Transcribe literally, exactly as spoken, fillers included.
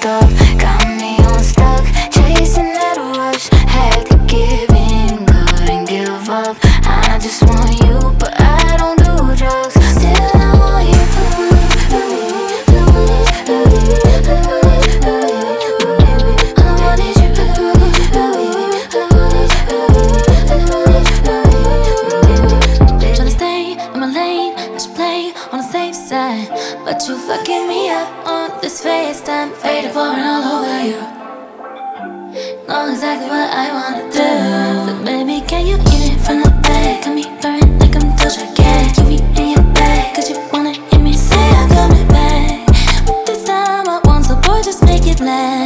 fucked up, got me unstuck, chasing that rush. Had to give in, couldn't give up. I just want you, but I don't do drugs. Still I want you. Tryna stay in my lane, I should play on the safe side, but you fucking me up on this FaceTime. Faded pouring all over you. Know exactly what I wanna do. So baby, can you eat it from the back? Got me burning like I'm Doja Cat. You be in your bag, cause you wanna hear me say I'm coming back. But this time I want, so boy, just make it last.